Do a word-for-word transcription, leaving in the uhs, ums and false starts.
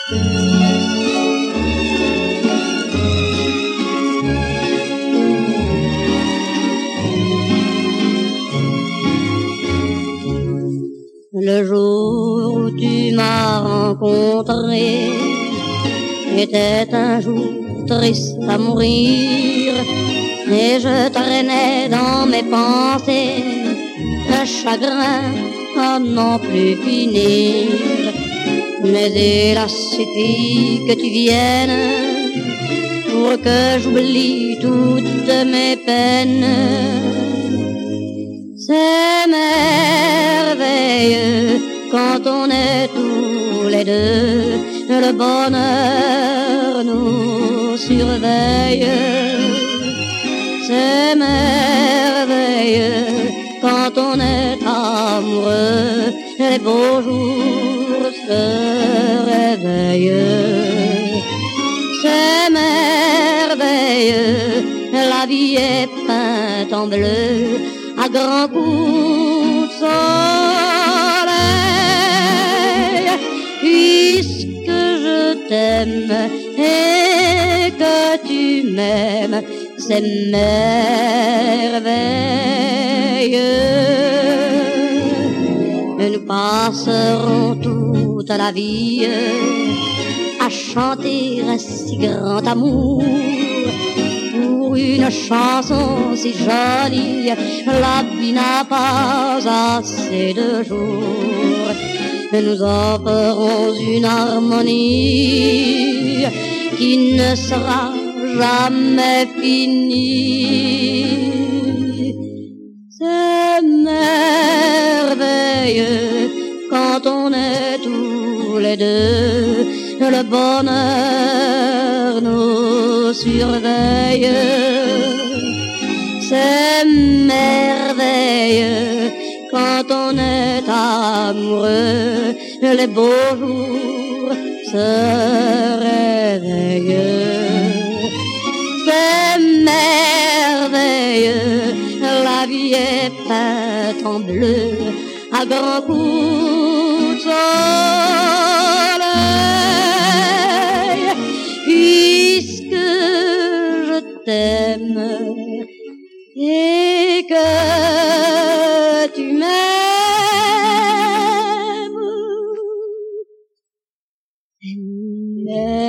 Le jour où tu m'as rencontré était un jour triste à mourir, et je traînais dans mes pensées un chagrin à n'en plus finir. Mais il a suffi que tu viennes pour que j'oublie toutes mes peines. C'est merveilleux quand on est tous les deux, le bonheur nous surveille. C'est merveilleux quand on est amoureux, les beaux jours se réveillent. C'est merveilleux, la vie est peinte en bleu à grands coups de soleil. Puisque je t'aime et que tu m'aimes, c'est merveilleux. Nous passerons toute la vie à chanter un si grand amour. Pour une chanson si jolie, la vie n'a pas assez de jours. Nous en ferons une harmonie qui ne sera jamais finie. C'est merveilleux quand on est tous les deux, le bonheur nous surveille. C'est merveilleux quand on est amoureux, les beaux jours se réveillent. C'est merveilleux, la vie est peinte en bleu à grands coups de soleil. Puisque je t'aime et que tu m'aimes,